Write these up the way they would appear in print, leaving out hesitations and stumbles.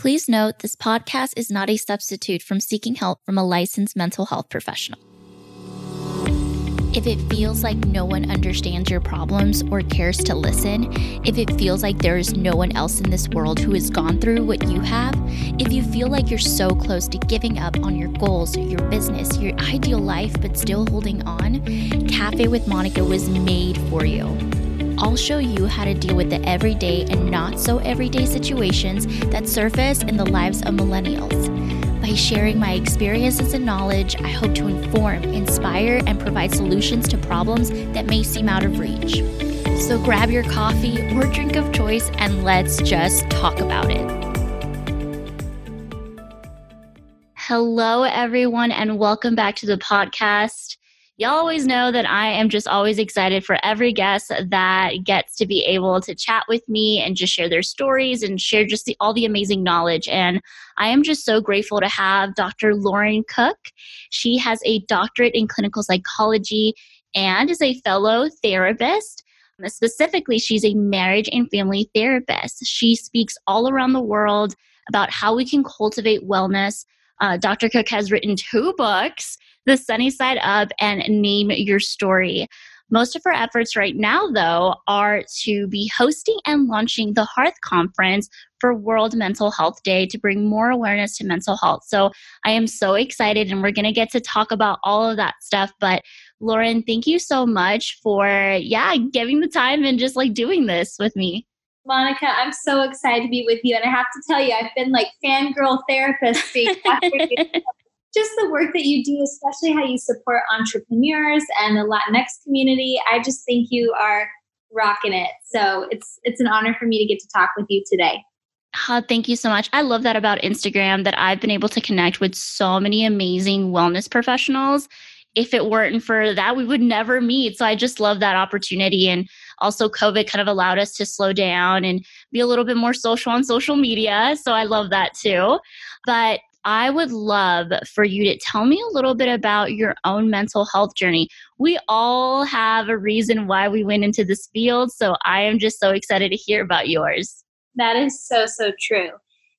Please note this podcast is not a substitute from seeking help from a licensed mental health professional. If it feels like no one understands your problems or cares to listen, if it feels like there is no one else in this world who has gone through what you have, if you feel like you're so close to giving up on your goals, your business, your ideal life, but still holding on, Cafe with Monica was made for you. I'll show you how to deal with the everyday and not so everyday situations that surface in the lives of millennials. By sharing my experiences and knowledge, I hope to inform, inspire, and provide solutions to problems that may seem out of reach. So grab your coffee or drink of choice and let's just talk about it. Hello, everyone, and welcome back to the podcast. Y'all always know that I am just always excited for every guest that gets to be able to chat with me and just share their stories and share just all the amazing knowledge. And I am just so grateful to have Dr. Lauren Cook. She has a doctorate in clinical psychology and is a fellow therapist. Specifically, she's a marriage and family therapist. She speaks all around the world about how we can cultivate wellness. Dr. Cook has written 2 books, The Sunny Side Up and Name Your Story. Most of her efforts right now, though, are to be hosting and launching the Hearth Conference for World Mental Health Day to bring more awareness to mental health. So I am so excited, and we're going to get to talk about all of that stuff. But Lauren, thank you so much for, giving the time and just doing this with me. Monica, I'm so excited to be with you. And I have to tell you, I've been fangirl therapist after you. Just the work that you do, especially how you support entrepreneurs and the Latinx community. I just think you are rocking it. So it's an honor for me to get to talk with you today. Thank you so much. I love that about Instagram, that I've been able to connect with so many amazing wellness professionals. If it weren't for that, we would never meet. So I just love that opportunity. And also COVID kind of allowed us to slow down and be a little bit more social on social media. So I love that too. But I would love for you to tell me a little bit about your own mental health journey. We all have a reason why we went into this field. So I am just so excited to hear about yours. That is so, so true.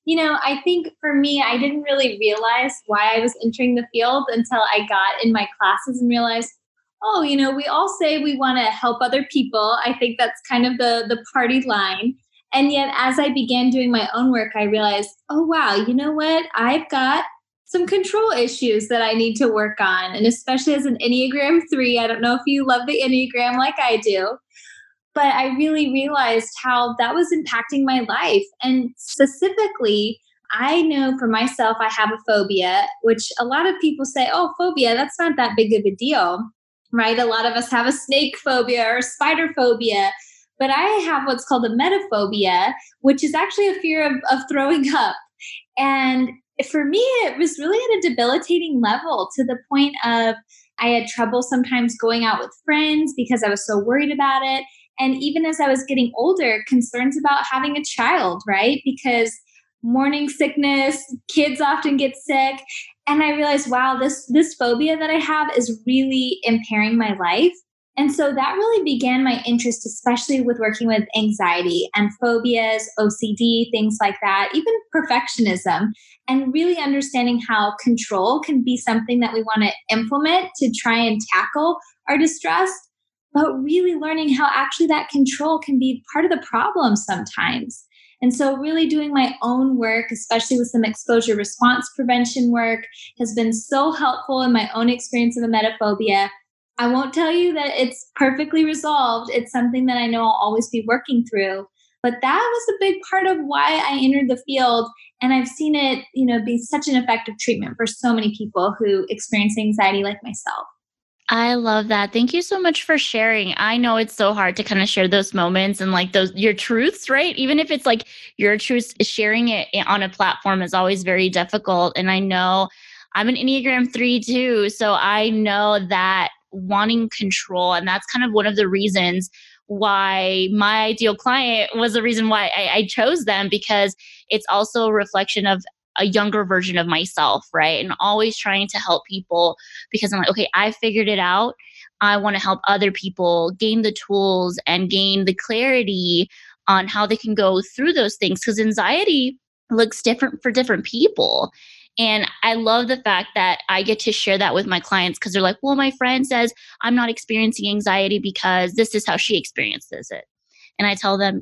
I think for me, I didn't really realize why I was entering the field until I got in my classes and realized, we all say we want to help other people. I think that's kind of the party line. And yet, as I began doing my own work, I realized, oh, wow, you know what? I've got some control issues that I need to work on. And especially as an Enneagram 3, I don't know if you love the Enneagram like I do, but I really realized how that was impacting my life. And specifically, I know for myself, I have a phobia, which a lot of people say, oh, phobia, that's not that big of a deal, right? A lot of us have a snake phobia or spider phobia. But I have what's called a metaphobia, which is actually a fear of throwing up. And for me, it was really at a debilitating level, to the point of I had trouble sometimes going out with friends because I was so worried about it. And even as I was getting older, concerns about having a child, right? Because morning sickness, kids often get sick. And I realized, wow, this phobia that I have is really impairing my life. And so that really began my interest, especially with working with anxiety and phobias, OCD, things like that, even perfectionism, and really understanding how control can be something that we want to implement to try and tackle our distress, but really learning how actually that control can be part of the problem sometimes. And so really doing my own work, especially with some exposure response prevention work, has been so helpful in my own experience of emetophobia. I won't tell you that it's perfectly resolved. It's something that I know I'll always be working through. But that was a big part of why I entered the field. And I've seen it, be such an effective treatment for so many people who experience anxiety like myself. I love that. Thank you so much for sharing. I know it's so hard to kind of share those moments and your truths, right? Even if it's your truths, sharing it on a platform is always very difficult. And I know I'm an Enneagram 3 too. So I know that wanting control, and that's kind of one of the reasons why my ideal client was the reason why I chose them, because it's also a reflection of a younger version of myself, right? And always trying to help people, because I'm okay, I figured it out. I want to help other people gain the tools and gain the clarity on how they can go through those things. Because anxiety looks different for different people. And I love the fact that I get to share that with my clients because they're like, well, my friend says I'm not experiencing anxiety because this is how she experiences it. And I tell them,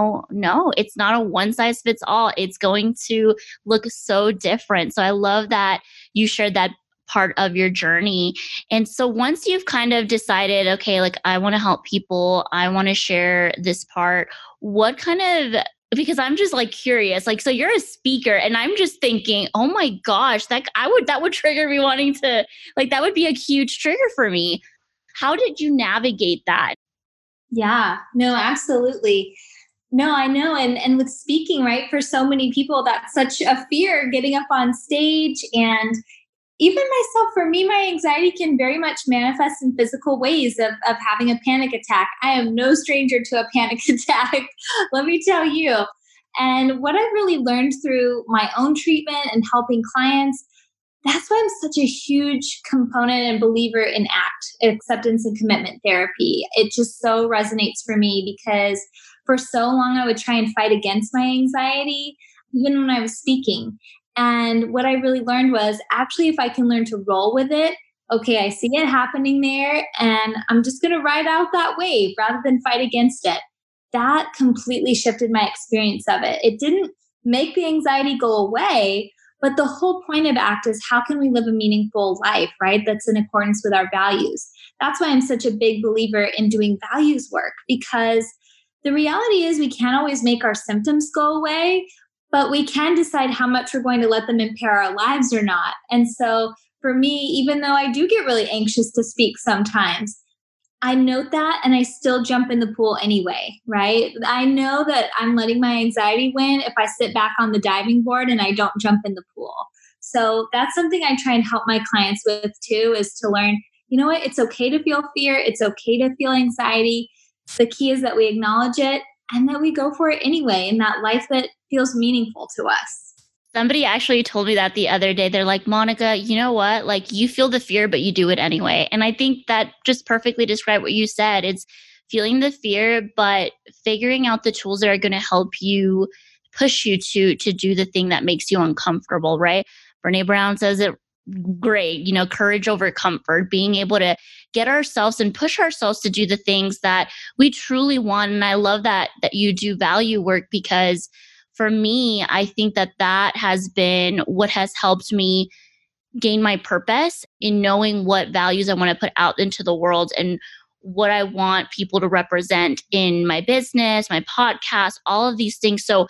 no, it's not a one size fits all. It's going to look so different. So I love that you shared that part of your journey. And so once you've kind of decided, okay, like I want to help people, I want to share this part, what kind of, because I'm just like curious, like, so you're a speaker and I'm just thinking, oh my gosh, that would trigger me wanting to, like, that would be a huge trigger for me. How did you navigate that? Yeah, no, absolutely. No, I know. And with speaking, right, for so many people, that's such a fear getting up on stage. And even myself, for me, my anxiety can very much manifest in physical ways of having a panic attack. I am no stranger to a panic attack, let me tell you. And what I've really learned through my own treatment and helping clients, that's why I'm such a huge component and believer in ACT, acceptance and commitment therapy. It just so resonates for me because for so long I would try and fight against my anxiety, even when I was speaking. And what I really learned was actually, if I can learn to roll with it, okay, I see it happening there, and I'm just going to ride out that wave rather than fight against it. That completely shifted my experience of it. It didn't make the anxiety go away, but the whole point of ACT is how can we live a meaningful life, right? That's in accordance with our values. That's why I'm such a big believer in doing values work, because the reality is we can't always make our symptoms go away, but we can decide how much we're going to let them impair our lives or not. And so for me, even though I do get really anxious to speak sometimes, I note that and I still jump in the pool anyway, right? I know that I'm letting my anxiety win if I sit back on the diving board and I don't jump in the pool. So that's something I try and help my clients with too, is to learn, you know what? It's okay to feel fear. It's okay to feel anxiety. The key is that we acknowledge it and that we go for it anyway in that life that feels meaningful to us. Somebody actually told me that the other day. They're like, Monica, you know what? Like, you feel the fear, but you do it anyway. And I think that just perfectly described what you said. It's feeling the fear, but figuring out the tools that are going to help you push you to do the thing that makes you uncomfortable, right? Brene Brown says it great, courage over comfort, being able to get ourselves and push ourselves to do the things that we truly want. And I love that you do value work, because for me, I think that has been what has helped me gain my purpose in knowing what values I want to put out into the world and what I want people to represent in my business, my podcast, all of these things. So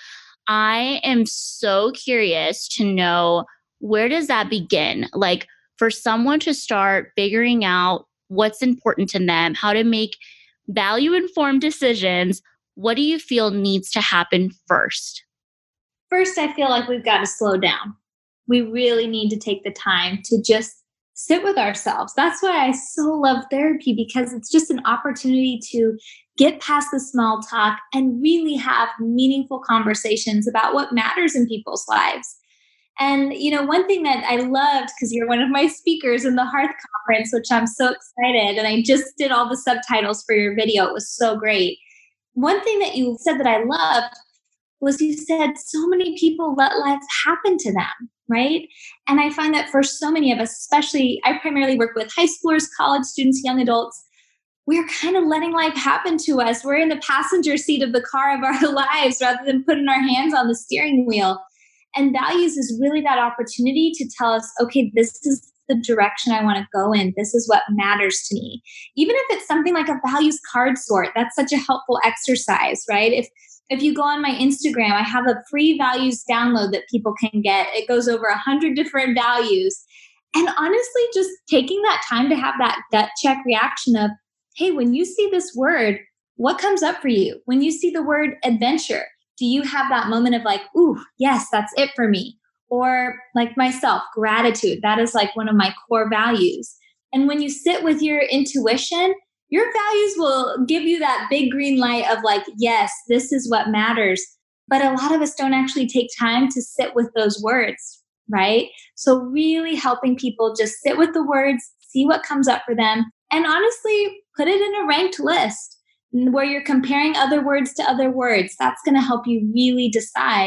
I am so curious to know, where does that begin? Like, for someone to start figuring out what's important to them, how to make value informed decisions, what do you feel needs to happen first? First, I feel like we've got to slow down. We really need to take the time to just sit with ourselves. That's why I so love therapy, because it's just an opportunity to get past the small talk and really have meaningful conversations about what matters in people's lives. And, one thing that I loved, because you're one of my speakers in the Hearth Conference, which I'm so excited, and I just did all the subtitles for your video. It was so great. One thing that you said that I loved was you said so many people let life happen to them, right? And I find that for so many of us, especially, I primarily work with high schoolers, college students, young adults, we're kind of letting life happen to us. We're in the passenger seat of the car of our lives rather than putting our hands on the steering wheel. And values is really that opportunity to tell us, okay, this is the direction I want to go in. This is what matters to me. Even if it's something like a values card sort, that's such a helpful exercise, right? If you go on my Instagram, I have a free values download that people can get. It goes over 100 different values. And honestly, just taking that time to have that gut check reaction of, hey, when you see this word, what comes up for you? When you see the word adventure, do you have that moment of like, ooh, yes, that's it for me? Or like myself, gratitude. That is like one of my core values. And when you sit with your intuition, your values will give you that big green light of like, yes, this is what matters. But a lot of us don't actually take time to sit with those words, right? So really helping people just sit with the words, see what comes up for them, and honestly, put it in a ranked list where you're comparing other words to other words. That's going to help you really decide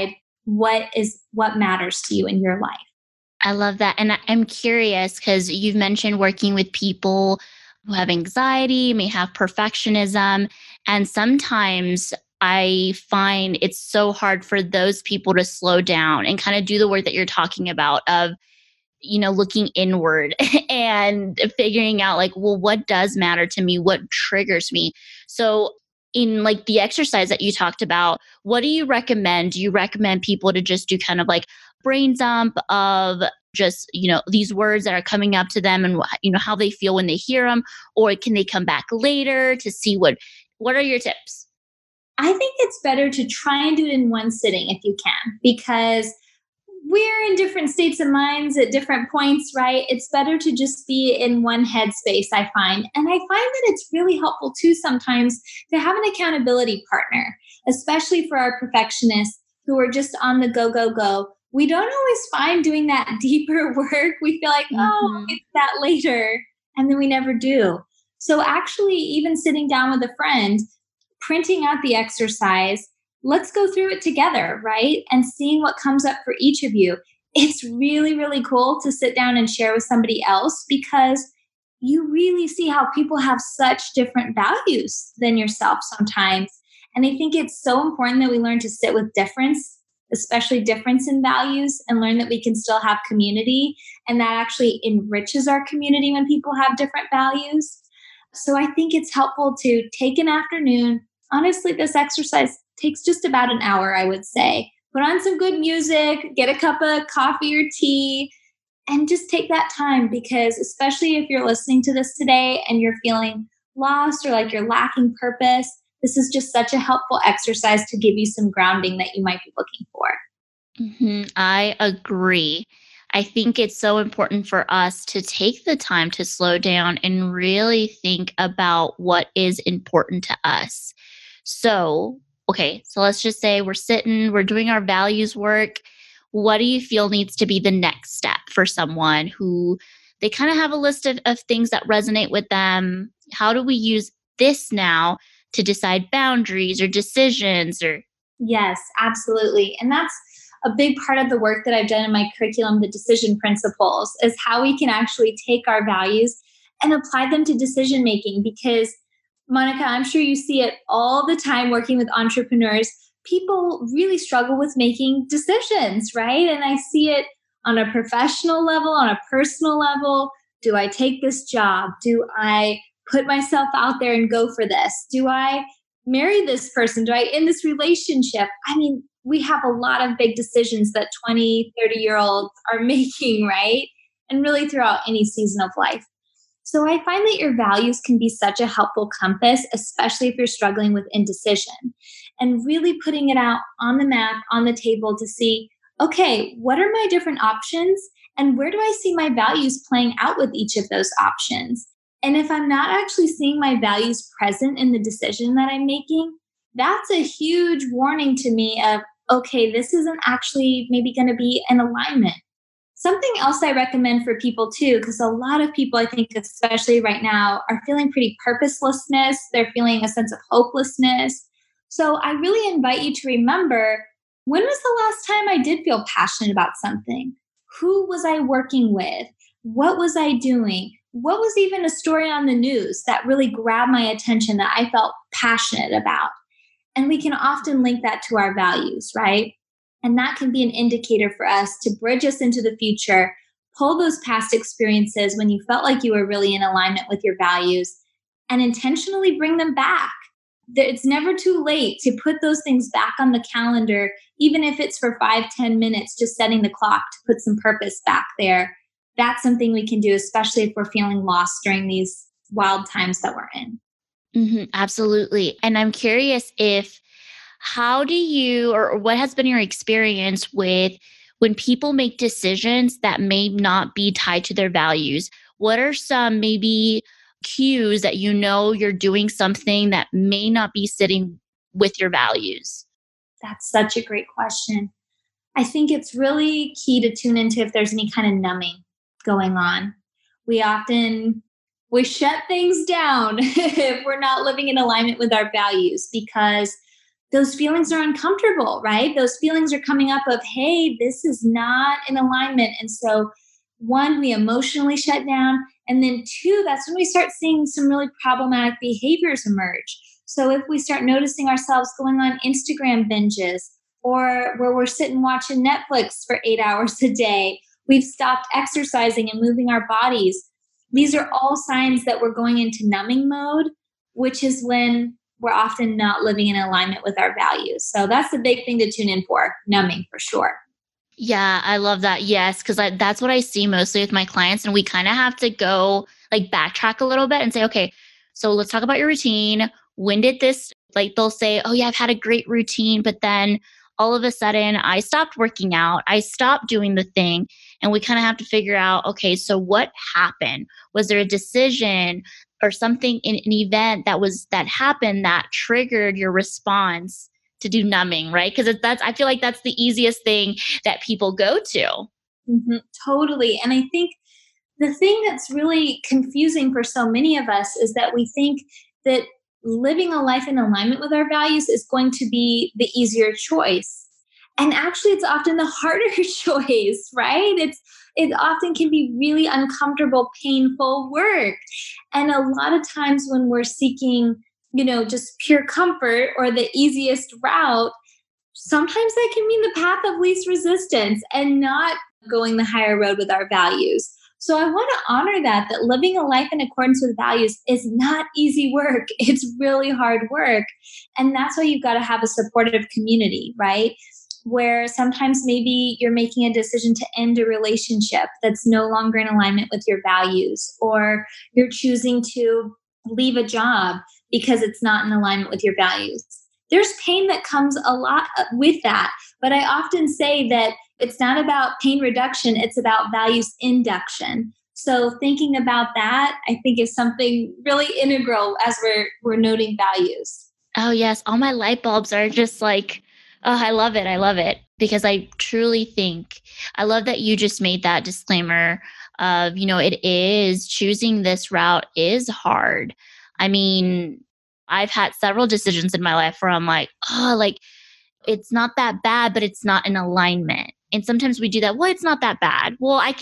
what matters to you in your life. I love that. And I'm curious because you've mentioned working with people who have anxiety, may have perfectionism. And sometimes I find it's so hard for those people to slow down and kind of do the work that you're talking about of, looking inward and figuring out like, well, what does matter to me? What triggers me? So in like the exercise that you talked about, what do you recommend? Do you recommend people to just do kind of like brain dump of just, these words that are coming up to them and, how they feel when they hear them? Or can they come back later to see what are your tips? I think it's better to try and do it in one sitting if you can, because we're in different states of minds at different points, right? It's better to just be in one headspace, I find. And I find that it's really helpful too sometimes to have an accountability partner, especially for our perfectionists who are just on the go, go, go. We don't always find doing that deeper work. We feel like, oh, it's that later. And then we never do. So actually, even sitting down with a friend, printing out the exercise, let's go through it together, right? And seeing what comes up for each of you. It's really, really cool to sit down and share with somebody else because you really see how people have such different values than yourself sometimes. And I think it's so important that we learn to sit with difference, especially difference in values, and learn that we can still have community. And that actually enriches our community when people have different values. So I think it's helpful to take an afternoon. Honestly, this exercise takes just about an hour, I would say. Put on some good music, get a cup of coffee or tea, and just take that time because especially if you're listening to this today and you're feeling lost or like you're lacking purpose, this is just such a helpful exercise to give you some grounding that you might be looking for. I agree. I think it's so important for us to take the time to slow down and really think about what is important to us. So let's just say we're sitting, we're doing our values work. What do you feel needs to be the next step for someone who they kind of have a list of things that resonate with them? How do we use this now to decide boundaries or decisions or? Yes, absolutely. And that's a big part of the work that I've done in my curriculum, the decision principles, is how we can actually take our values and apply them to decision making. Because Monica, I'm sure you see it all the time working with entrepreneurs. People really struggle with making decisions, right? And I see it on a professional level, on a personal level. Do I take this job? Do I put myself out there and go for this? Do I marry this person? Do I end this relationship? I mean, we have a lot of big decisions that 20, 30-year-olds are making, right? And really throughout any season of life. So I find that your values can be such a helpful compass, especially if you're struggling with indecision, and really putting it out on the map, on the table to see, okay, what are my different options and where do I see my values playing out with each of those options? And if I'm not actually seeing my values present in the decision that I'm making, that's a huge warning to me of, okay, this isn't actually maybe going to be in alignment. Something else I recommend for people too, because a lot of people, I think, especially right now, are feeling pretty purposelessness. They're feeling a sense of hopelessness. So I really invite you to remember, when was the last time I did feel passionate about something? Who was I working with? What was I doing? What was even a story on the news that really grabbed my attention that I felt passionate about? And we can often link that to our values, right? And that can be an indicator for us to bridge us into the future, pull those past experiences when you felt like you were really in alignment with your values, and intentionally bring them back. It's never too late to put those things back on the calendar, even if it's for 5-10 minutes, just setting the clock to put some purpose back there. That's something we can do, especially if we're feeling lost during these wild times that we're in. Absolutely. And I'm curious how do you, or what has been your experience with when people make decisions that may not be tied to their values? What are some maybe cues that you're doing something that may not be sitting with your values? That's such a great question. I think it's really key to tune into if there's any kind of numbing going on. We shut things down if we're not living in alignment with our values, because those feelings are uncomfortable, right? Those feelings are coming up of, hey, this is not in alignment. And so, one, we emotionally shut down. And then two, that's when we start seeing some really problematic behaviors emerge. So if we start noticing ourselves going on Instagram binges, or where we're sitting watching Netflix for 8 hours a day, we've stopped exercising and moving our bodies. These are all signs that we're going into numbing mode, which is when we're often not living in alignment with our values. So that's the big thing to tune in for, numbing for sure. Yeah, I love that. Yes, because that's what I see mostly with my clients. And we kind of have to go like backtrack a little bit and say, okay, so let's talk about your routine. When did this, like they'll say, oh, yeah, I've had a great routine, but then all of a sudden I stopped working out. I stopped doing the thing. And we kind of have to figure out, okay, so what happened? Was there a decision or something in an event that happened that triggered your response to do numbing, right? Because that's I feel like that's the easiest thing that people go to. Totally. And I think the thing that's really confusing for so many of us is that we think that living a life in alignment with our values is going to be the easier choice. And actually, it's often the harder choice, right? It often can be really uncomfortable, painful work. And a lot of times when we're seeking, just pure comfort or the easiest route, sometimes that can mean the path of least resistance and not going the higher road with our values. So I want to honor that living a life in accordance with values is not easy work. It's really hard work. And that's why you've got to have a supportive community, right? Where sometimes maybe you're making a decision to end a relationship that's no longer in alignment with your values, or you're choosing to leave a job because it's not in alignment with your values. There's pain that comes a lot with that. But I often say that it's not about pain reduction, it's about values induction. So thinking about that, I think, is something really integral as we're noting values. Oh, yes. All my light bulbs are just like, oh, I love it. I love it. Because I truly think, I love that you just made that disclaimer of, it is choosing this route is hard. I mean, I've had several decisions in my life where I'm like, oh, like it's not that bad, but it's not in alignment. And sometimes we do that. Well, it's not that bad.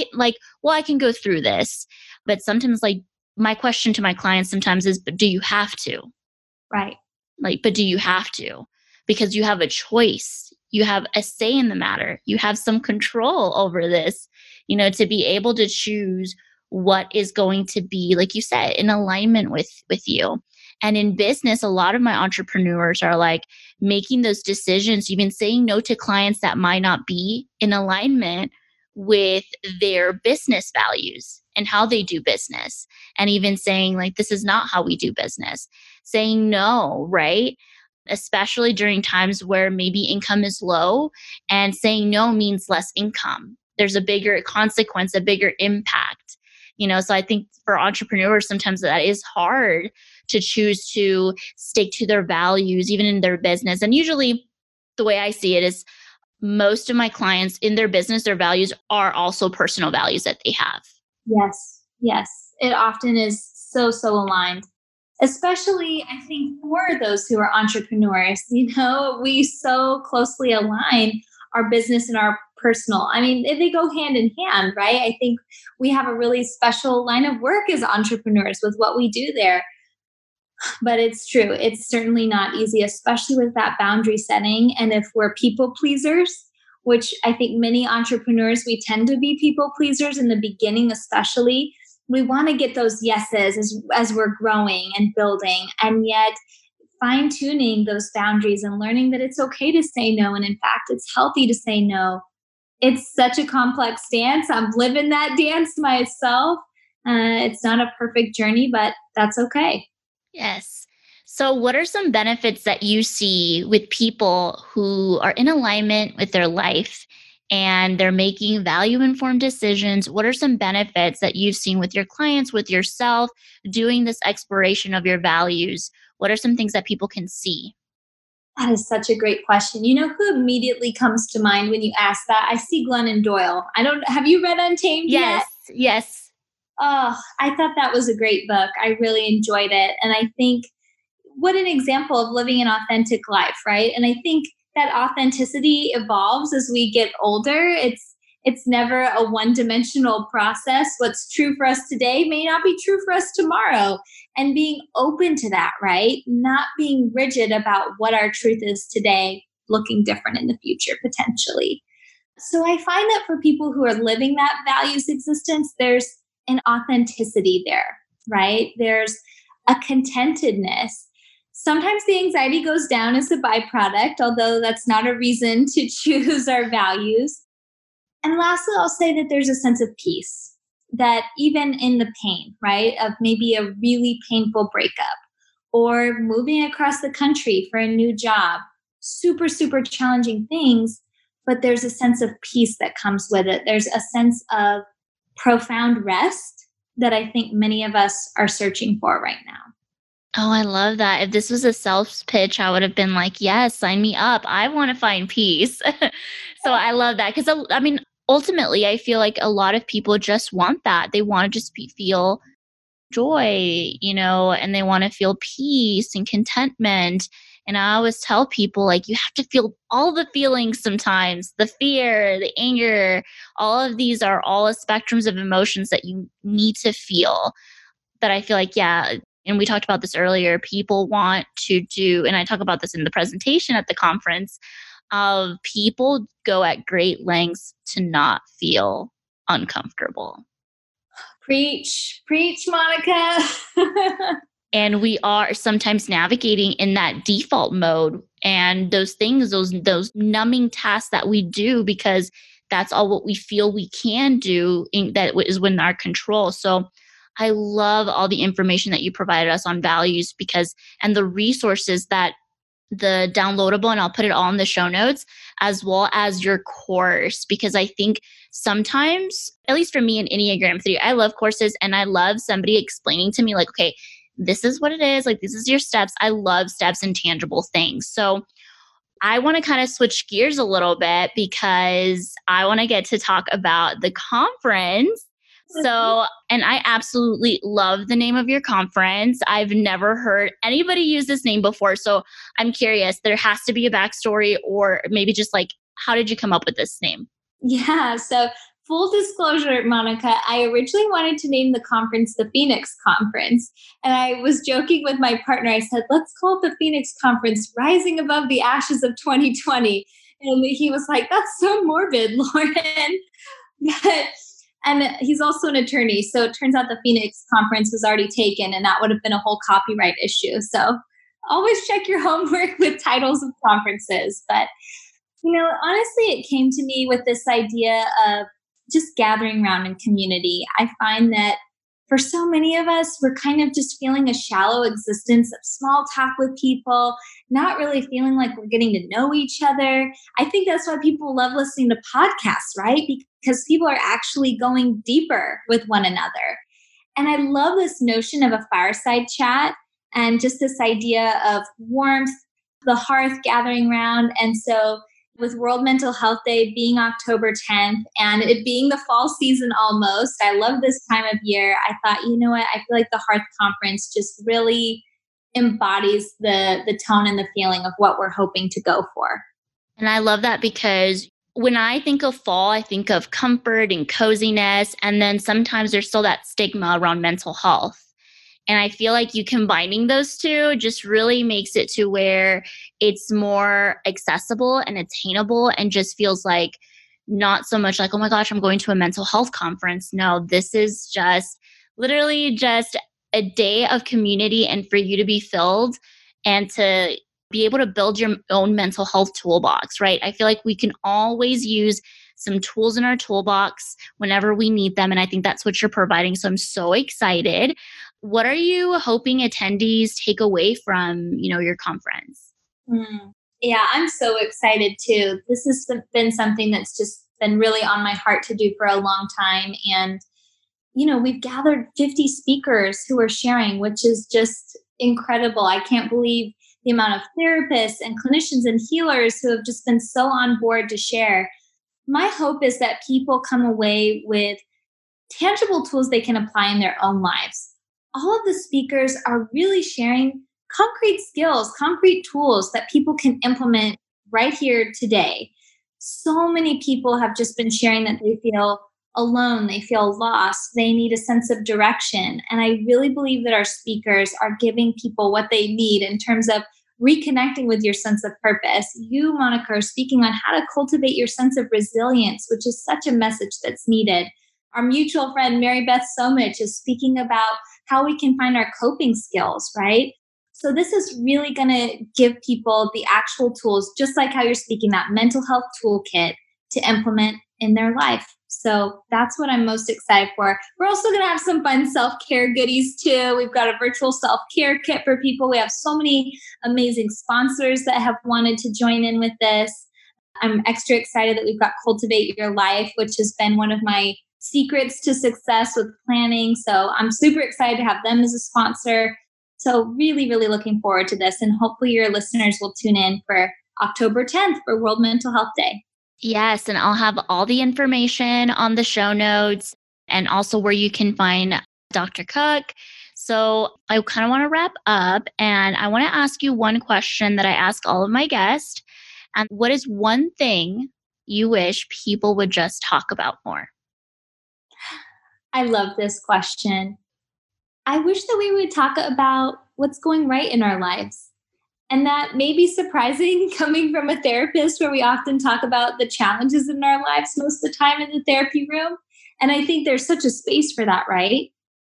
I can go through this. But sometimes like my question to my clients sometimes is, but do you have to? Right. But do you have to? Because you have a choice. You have a say in the matter. You have some control over this, to be able to choose what is going to be, like you said, in alignment with you. And in business, a lot of my entrepreneurs are like making those decisions, even saying no to clients that might not be in alignment with their business values and how they do business. And even saying like, this is not how we do business. Saying no, right? Especially during times where maybe income is low, and saying no means less income. There's a bigger consequence, a bigger impact. So I think for entrepreneurs, sometimes that is hard to choose to stick to their values, even in their business. And usually the way I see it is most of my clients in their business, their values are also personal values that they have. Yes. Yes. It often is so aligned, especially I think for those who are entrepreneurs. We so closely align our business and our personal. I mean, they go hand in hand, right? I think we have a really special line of work as entrepreneurs with what we do there. But it's true. It's certainly not easy, especially with that boundary setting. And if we're people pleasers, which I think many entrepreneurs, we tend to be people pleasers in the beginning, especially, we want to get those yeses as we're growing and building. And yet fine tuning those boundaries and learning that it's okay to say no. And in fact, it's healthy to say no. It's such a complex dance. I'm living that dance myself. It's not a perfect journey, but that's okay. Yes. So, what are some benefits that you see with people who are in alignment with their life and they're making value informed decisions? What are some benefits that you've seen with your clients, with yourself, doing this exploration of your values? What are some things that people can see? That is such a great question. You know who immediately comes to mind when you ask that? I see Glennon Doyle. Have you read Untamed yet? Yes. Oh, I thought that was a great book. I really enjoyed it. And I think what an example of living an authentic life, right? And I think that authenticity evolves as we get older. It's never a one-dimensional process. What's true for us today may not be true for us tomorrow. And being open to that, right? Not being rigid about what our truth is today, looking different in the future potentially. So I find that for people who are living that values existence, there's an authenticity there, right? There's a contentedness. Sometimes the anxiety goes down as a byproduct, although that's not a reason to choose our values. And lastly, I'll say that there's a sense of peace that even in the pain, right, of maybe a really painful breakup or moving across the country for a new job, super, super challenging things, but there's a sense of peace that comes with it. There's a sense of profound rest that I think many of us are searching for right now. Oh, I love that. If this was a sales pitch, I would have been like, yes, sign me up. I want to find peace. So I love that. Because I mean, ultimately, I feel like a lot of people just want that. They want to just feel joy, and they want to feel peace and contentment. And I always tell people, like, you have to feel all the feelings sometimes, the fear, the anger, all of these are all spectrums of emotions that you need to feel. But I feel like, yeah, and we talked about this earlier, people want to do, and I talk about this in the presentation at the conference, of people go at great lengths to not feel uncomfortable. Preach, Monica. And we are sometimes navigating in that default mode and those things, those numbing tasks that we do because that's all what we feel we can do that is within our control. So I love all the information that you provided us on values and the resources that the downloadable, and I'll put it all in the show notes, as well as your course, because I think sometimes, at least for me in Enneagram 3, I love courses and I love somebody explaining to me like, okay, this is what it is. Like, this is your steps. I love steps and tangible things. So I want to kind of switch gears a little bit because I want to get to talk about the conference. So, and I absolutely love the name of your conference. I've never heard anybody use this name before. So I'm curious, there has to be a backstory or maybe just like, how did you come up with this name? Yeah. So full disclosure, Monica, I originally wanted to name the conference the Phoenix Conference. And I was joking with my partner. I said, let's call it the Phoenix Conference, Rising Above the Ashes of 2020. And he was like, that's so morbid, Lauren. And he's also an attorney. So it turns out the Phoenix Conference was already taken, and that would have been a whole copyright issue. So always check your homework with titles of conferences. But, honestly, it came to me with this idea of just gathering around in community. I find that for so many of us, we're kind of just feeling a shallow existence of small talk with people, not really feeling like we're getting to know each other. I think that's why people love listening to podcasts, right? Because people are actually going deeper with one another. And I love this notion of a fireside chat and just this idea of warmth, the hearth gathering around. And so with World Mental Health Day being October 10th and it being the fall season almost, I love this time of year. I thought, you know what? I feel like the Hearth Conference just really embodies the tone and the feeling of what we're hoping to go for. And I love that because when I think of fall, I think of comfort and coziness. And then sometimes there's still that stigma around mental health. And I feel like you combining those two just really makes it to where it's more accessible and attainable and just feels like not so much like, oh my gosh, I'm going to a mental health conference. No, this is just literally just a day of community and for you to be filled and to be able to build your own mental health toolbox, right? I feel like we can always use some tools in our toolbox whenever we need them. And I think that's what you're providing. So I'm so excited. What are you hoping attendees take away from, your conference? Yeah, I'm so excited too. This has been something that's just been really on my heart to do for a long time. And, we've gathered 50 speakers who are sharing, which is just incredible. I can't believe the amount of therapists and clinicians and healers who have just been so on board to share. My hope is that people come away with tangible tools they can apply in their own lives. All of the speakers are really sharing concrete skills, concrete tools that people can implement right here today. So many people have just been sharing that they feel alone, they feel lost, they need a sense of direction. And I really believe that our speakers are giving people what they need in terms of reconnecting with your sense of purpose. You, Monica, are speaking on how to cultivate your sense of resilience, which is such a message that's needed. Our mutual friend, Mary Beth Somich, is speaking about how we can find our coping skills, right? So this is really going to give people the actual tools, just like how you're speaking, that mental health toolkit to implement in their life. So that's what I'm most excited for. We're also going to have some fun self-care goodies too. We've got a virtual self-care kit for people. We have so many amazing sponsors that have wanted to join in with this. I'm extra excited that we've got Cultivate Your Life, which has been one of my secrets to success with planning. So I'm super excited to have them as a sponsor. So really, really looking forward to this. And hopefully your listeners will tune in for October 10th for World Mental Health Day. Yes, and I'll have all the information on the show notes and also where you can find Dr. Cook. So I kind of want to wrap up and I want to ask you one question that I ask all of my guests. And what is one thing you wish people would just talk about more? I love this question. I wish that we would talk about what's going right in our lives. And that may be surprising coming from a therapist where we often talk about the challenges in our lives most of the time in the therapy room. And I think there's such a space for that, right?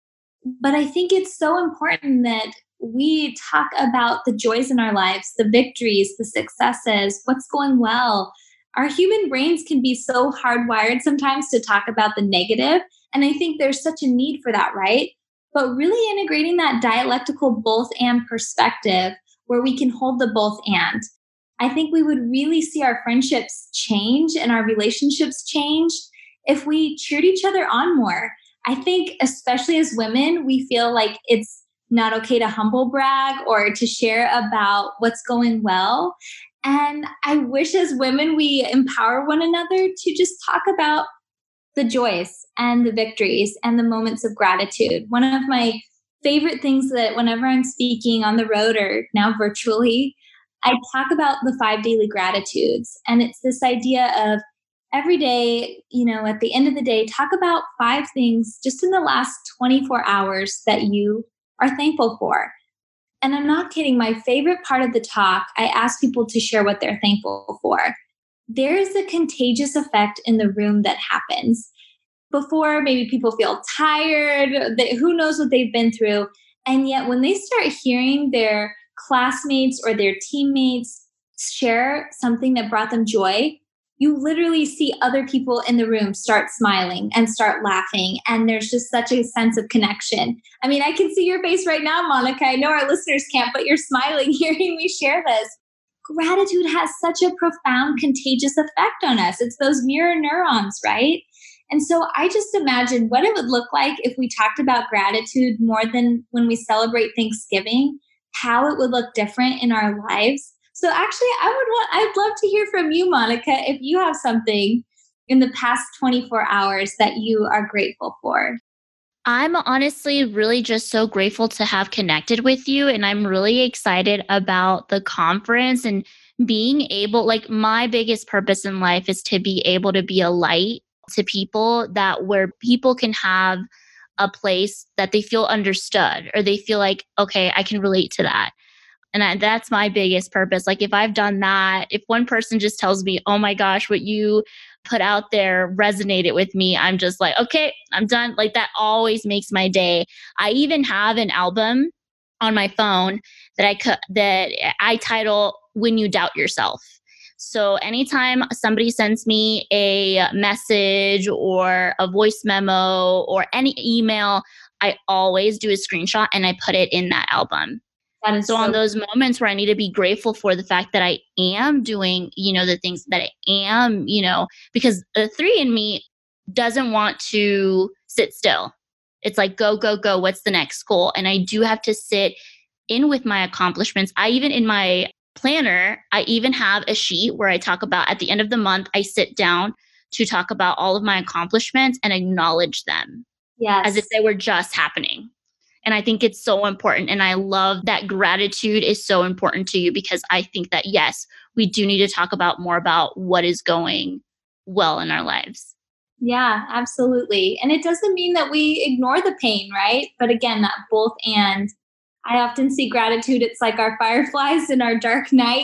But I think it's so important that we talk about the joys in our lives, the victories, the successes, what's going well. Our human brains can be so hardwired sometimes to talk about the negative. And I think there's such a need for that, right? But really integrating that dialectical both and perspective where we can hold the both and. I think we would really see our friendships change and our relationships change if we cheered each other on more. I think especially as women, we feel like it's not okay to humble brag or to share about what's going well. And I wish as women, we empower one another to just talk about the joys and the victories and the moments of gratitude. One of my favorite things that whenever I'm speaking on the road or now virtually, I talk about the 5 daily gratitudes. And it's this idea of every day, at the end of the day, talk about 5 things just in the last 24 hours that you are thankful for. And I'm not kidding. My favorite part of the talk, I ask people to share what they're thankful for. There is a contagious effect in the room that happens. Before, maybe people feel tired, who knows what they've been through. And yet when they start hearing their classmates or their teammates share something that brought them joy, you literally see other people in the room start smiling and start laughing. And there's just such a sense of connection. I mean, I can see your face right now, Monica. I know our listeners can't, but you're smiling hearing me share this. Gratitude has such a profound, contagious effect on us. It's those mirror neurons, right? And so I just imagine what it would look like if we talked about gratitude more than when we celebrate Thanksgiving, how it would look different in our lives. So actually, I'd love to hear from you, Monica, if you have something in the past 24 hours that you are grateful for. I'm honestly really just so grateful to have connected with you. And I'm really excited about the conference and being able, like my biggest purpose in life is to be able to be a light to people, that where people can have a place that they feel understood or they feel like, okay, I can relate to that. And that's my biggest purpose. Like if I've done that, if one person just tells me, oh my gosh, what you put out there resonated with me, I'm just like, okay, I'm done. Like that always makes my day. I even have an album on my phone that I title When You Doubt Yourself. So anytime somebody sends me a message or a voice memo or any email, I always do a screenshot and I put it in that album. So on those moments where I need to be grateful for the fact that I am doing, the things that I am, because the 3 in me doesn't want to sit still. It's like, go, go, go. What's the next goal? And I do have to sit in with my accomplishments. I even in my planner, I even have a sheet where I talk about at the end of the month, I sit down to talk about all of my accomplishments and acknowledge them. Yes. As if they were just happening. And I think it's so important. And I love that gratitude is so important to you, because I think that, yes, we do need to talk about more about what is going well in our lives. Yeah, absolutely. And it doesn't mean that we ignore the pain, right? But again, that both and. I often see gratitude. It's like our fireflies in our dark night,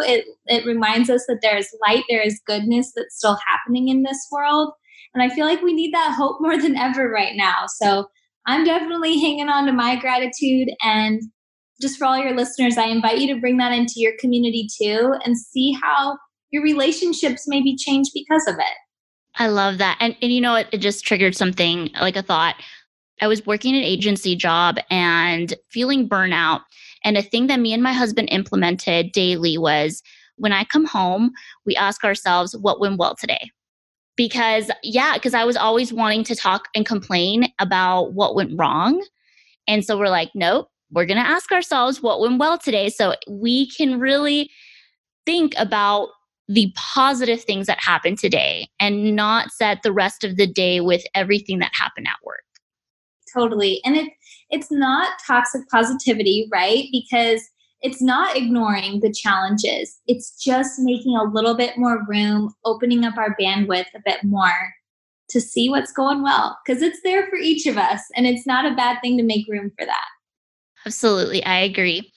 it reminds us that there is light, there is goodness that's still happening in this world. And I feel like we need that hope more than ever right now. So I'm definitely hanging on to my gratitude. And just for all your listeners, I invite you to bring that into your community too and see how your relationships maybe change because of it. I love that. And it just triggered something, like a thought. I was working an agency job and feeling burnout. And a thing that me and my husband implemented daily was, when I come home, we ask ourselves, what went well today? Because I was always wanting to talk and complain about what went wrong. And so we're like, nope, we're going to ask ourselves what went well today, so we can really think about the positive things that happened today and not set the rest of the day with everything that happened at work. Totally. And it's not toxic positivity, right? Because it's not ignoring the challenges. It's just making a little bit more room, opening up our bandwidth a bit more to see what's going well, because it's there for each of us. And it's not a bad thing to make room for that. Absolutely. I agree.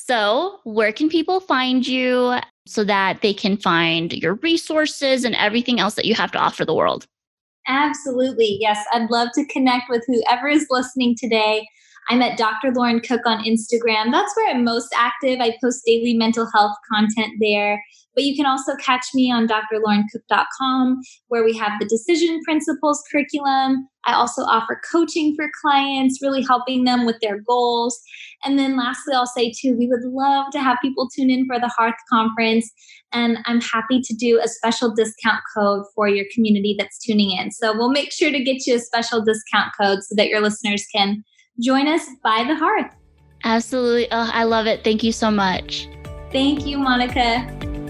So where can people find you so that they can find your resources and everything else that you have to offer the world? Absolutely. Yes. I'd love to connect with whoever is listening today. I'm at Dr. Lauren Cook on Instagram. That's where I'm most active. I post daily mental health content there. But you can also catch me on drlaurencook.com, where we have the Decision Principles curriculum. I also offer coaching for clients, really helping them with their goals. And then lastly, I'll say too, we would love to have people tune in for the Hearth Conference. And I'm happy to do a special discount code for your community that's tuning in. So we'll make sure to get you a special discount code so that your listeners can join us by the Hearth. Absolutely. Oh, I love it. Thank you so much. Thank you, Monica.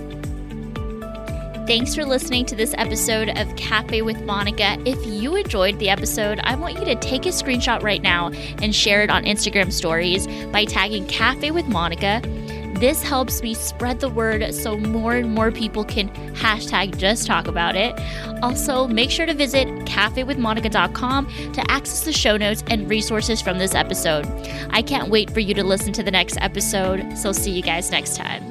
Thanks for listening to this episode of Cafe with Monica. If you enjoyed the episode, I want you to take a screenshot right now and share it on Instagram stories by tagging Cafe with Monica. This helps me spread the word so more and more people can hashtag just talk about it. Also, make sure to visit cafewithmonica.com to access the show notes and resources from this episode. I can't wait for you to listen to the next episode, so see you guys next time.